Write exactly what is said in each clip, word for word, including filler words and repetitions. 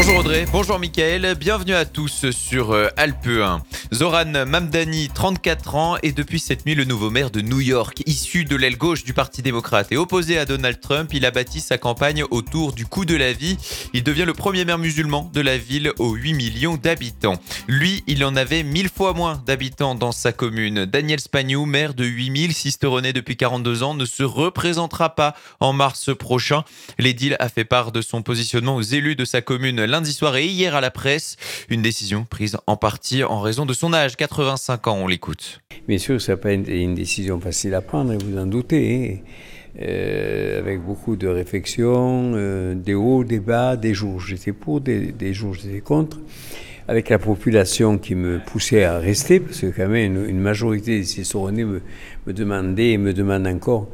Bonjour Audrey, bonjour Mickaël, bienvenue à tous sur euh, Alpe un. Zoran Mamdani, trente-quatre ans, est depuis cette nuit le nouveau maire de New York. Issu de l'aile gauche du Parti démocrate et opposé à Donald Trump, il a bâti sa campagne autour du coût de la vie. Il devient le premier maire musulman de la ville aux huit millions d'habitants. Lui, il en avait mille fois moins d'habitants dans sa commune. Daniel Spagnou, maire de huit mille, cisteronné depuis quarante-deux ans, ne se représentera pas en mars prochain. L'édile a fait part de son positionnement aux élus de sa commune lundi soir et hier à la presse. Une décision prise en partie en raison de son âge, quatre-vingt-cinq ans, on l'écoute. Bien sûr, ça n'a pas été une décision facile à prendre, vous en doutez, hein. euh, avec beaucoup de réflexions, euh, des hauts, des bas, des jours j'étais pour, des, des jours j'étais contre, avec la population qui me poussait à rester, parce que quand même une, une majorité des Ciceronnais me, me demandait et me demande encore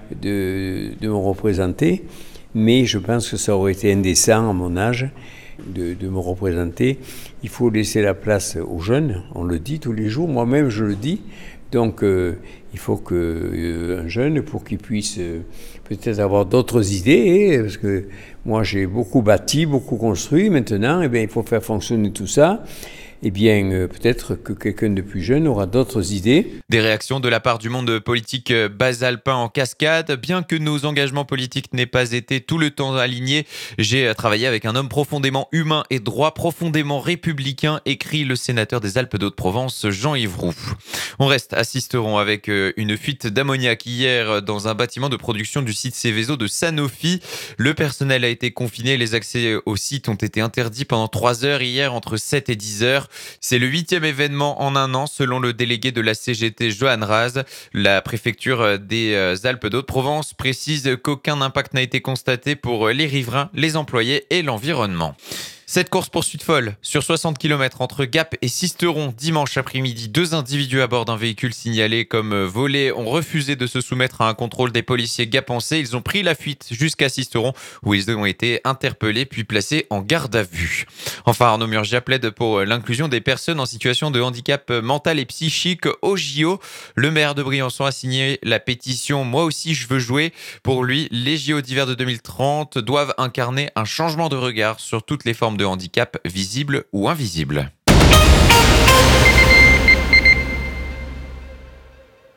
de, de me représenter, mais je pense que ça aurait été indécent à mon âge de, de me représenter. Il faut laisser la place aux jeunes, on le dit tous les jours, moi-même je le dis. Donc euh, il faut qu'un euh, jeune, pour qu'il puisse euh, peut-être avoir d'autres idées, hein, parce que moi j'ai beaucoup bâti, beaucoup construit, maintenant eh bien, il faut faire fonctionner tout ça. Eh bien, euh, peut-être que quelqu'un de plus jeune aura d'autres idées. Des réactions de la part du monde politique basalpin en cascade. Bien que nos engagements politiques n'aient pas été tout le temps alignés, j'ai travaillé avec un homme profondément humain et droit, profondément républicain, écrit le sénateur des Alpes d'Haute-Provence, Jean-Yves Roux. On reste à Sisteron avec une fuite d'ammoniac hier dans un bâtiment de production du site Seveso de Sanofi. Le personnel a été confiné, les accès au site ont été interdits pendant trois heures hier entre sept et dix heures. C'est le huitième événement en un an, selon le délégué de la C G T, Johan Raz. La préfecture des Alpes d'Haute-Provence précise qu'aucun impact n'a été constaté pour les riverains, les employés et l'environnement. Cette course-poursuite folle sur soixante kilomètres entre Gap et Sisteron dimanche après-midi, deux individus à bord d'un véhicule signalé comme volé ont refusé de se soumettre à un contrôle des policiers gapençais. Ils ont pris la fuite jusqu'à Sisteron où ils ont été interpellés puis placés en garde à vue. Enfin, Arnaud Murgia plaide pour l'inclusion des personnes en situation de handicap mental et psychique au J O. Le maire de Briançon a signé la pétition « Moi aussi je veux jouer ». Pour lui, les J O d'hiver de deux mille trente doivent incarner un changement de regard sur toutes les formes de handicap, visible ou invisible.